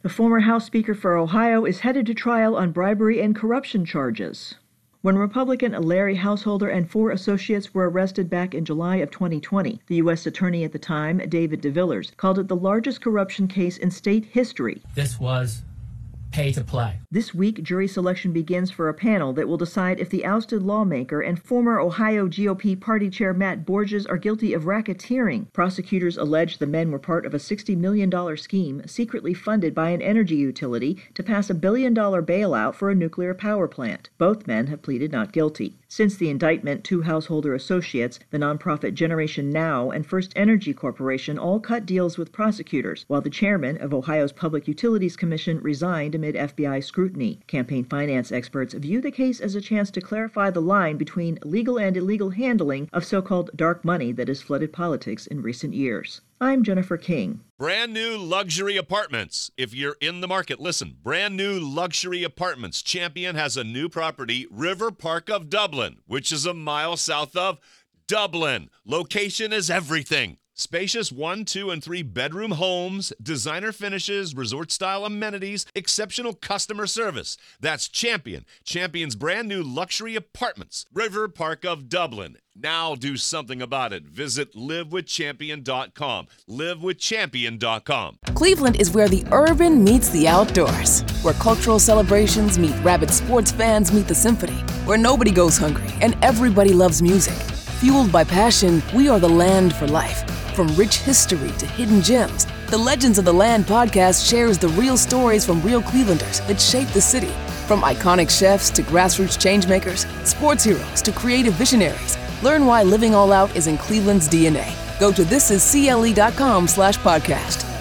The former House Speaker for Ohio is headed to trial on bribery and corruption charges. When Republican Larry Householder and 4 associates were arrested back in July of 2020, the U.S. Attorney at the time, David DeVillers, called it the largest corruption case in state history. This was pay to play. This week, jury selection begins for a panel that will decide if the ousted lawmaker and former Ohio GOP party chair Matt Borges are guilty of racketeering. Prosecutors allege the men were part of a $60 million scheme secretly funded by an energy utility to pass a $1 billion bailout for a nuclear power plant. Both men have pleaded not guilty. Since the indictment, 2 Householder associates, the nonprofit Generation Now and First Energy Corporation, all cut deals with prosecutors, while the chairman of Ohio's Public Utilities Commission resigned amid FBI scrutiny. Campaign finance experts view the case as a chance to clarify the line between legal and illegal handling of so-called dark money that has flooded politics in recent years. I'm Jennifer King. Brand new luxury apartments. If you're in the market, listen. Brand new luxury apartments. Champion has a new property, River Park of Dublin, which is a mile south of Dublin. Location is everything. Spacious 1, 2, and 3 bedroom homes, designer finishes, resort-style amenities, exceptional customer service. That's Champion. Champion's brand new luxury apartments, River Park of Dublin. Now do something about it. Visit livewithchampion.com. Livewithchampion.com. Cleveland is where the urban meets the outdoors, where cultural celebrations meet rabid sports fans meet the symphony, where nobody goes hungry and everybody loves music. Fueled by passion, we are the land for life. From rich history to hidden gems, the Legends of the Land podcast shares the real stories from real Clevelanders that shape the city. From iconic chefs to grassroots changemakers, sports heroes to creative visionaries, learn why living all out is in Cleveland's DNA. Go to thisiscle.com/podcast.